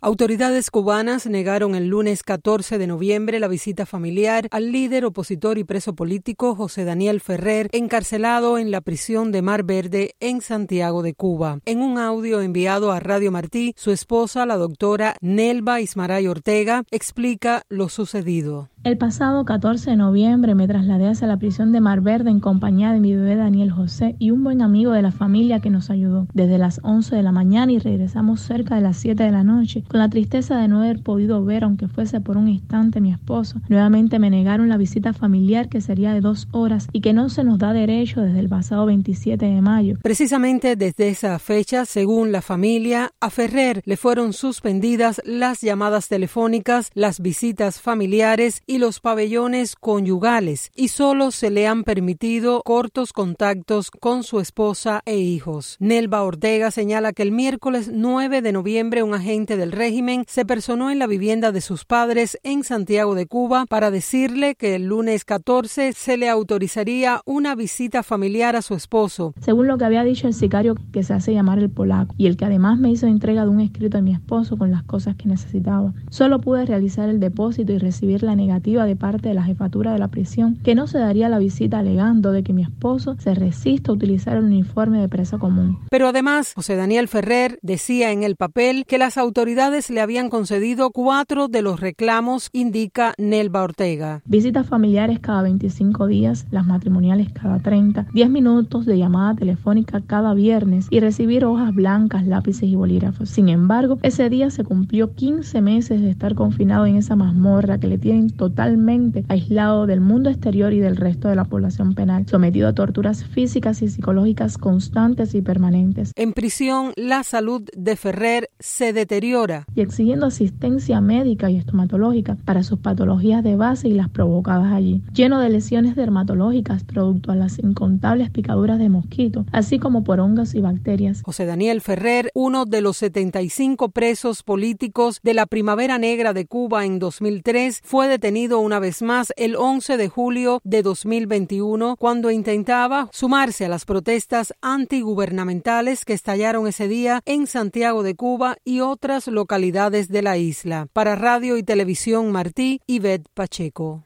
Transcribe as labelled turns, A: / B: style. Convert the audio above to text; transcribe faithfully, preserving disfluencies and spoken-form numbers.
A: Autoridades cubanas negaron el lunes catorce de noviembre la visita familiar al líder opositor y preso político José Daniel Ferrer, encarcelado en la prisión de Mar Verde en Santiago de Cuba. En un audio enviado a Radio Martí, su esposa, la doctora Nelva Ismaray Ortega, explica lo sucedido.
B: El pasado catorce de noviembre me trasladé hacia la prisión de Mar Verde en compañía de mi bebé Daniel José y un buen amigo de la familia que nos ayudó desde las once de la mañana y regresamos cerca de las siete de la noche. Con la tristeza de no haber podido ver, aunque fuese por un instante, a mi esposo, nuevamente me negaron la visita familiar que sería de dos horas y que no se nos da derecho desde el pasado veintisiete de mayo.
A: Precisamente desde esa fecha, según la familia, a Ferrer le fueron suspendidas las llamadas telefónicas, las visitas familiares y los pabellones conyugales, y solo se le han permitido cortos contactos con su esposa e hijos. Nelva Ortega señala que el miércoles nueve de noviembre un agente del régimen se personó en la vivienda de sus padres en Santiago de Cuba para decirle que el lunes catorce se le autorizaría una visita familiar a su esposo.
B: Según lo que había dicho el sicario que se hace llamar el Polaco, y el que además me hizo entrega de un escrito de mi esposo con las cosas que necesitaba, solo pude realizar el depósito y recibir la negativa de parte de la jefatura de la prisión, que no se daría la visita alegando de que mi esposo se resiste a utilizar el uniforme de preso común.
A: Pero además, José Daniel Ferrer decía en el papel que las autoridades le habían concedido cuatro de los reclamos, indica Nelva Ortega.
B: Visitas familiares cada veinticinco días, las matrimoniales cada treinta, diez minutos de llamada telefónica cada viernes y recibir hojas blancas, lápices y bolígrafos. Sin embargo, ese día se cumplió quince meses de estar confinado en esa mazmorra que le tienen totalmente aislado del mundo exterior y del resto de la población penal, sometido a torturas físicas y psicológicas constantes y permanentes.
A: En prisión, la salud de Ferrer se deteriora.
B: Y exigiendo asistencia médica y estomatológica para sus patologías de base y las provocadas allí, lleno de lesiones dermatológicas producto a las incontables picaduras de mosquitos, así como por hongos y bacterias.
A: José Daniel Ferrer, uno de los setenta y cinco presos políticos de la Primavera Negra de Cuba en dos mil tres, fue detenido una vez más el once de julio de dos mil veintiuno cuando intentaba sumarse a las protestas antigubernamentales que estallaron ese día en Santiago de Cuba y otras localidades de la isla. Para Radio y Televisión Martí, Ivette Pacheco.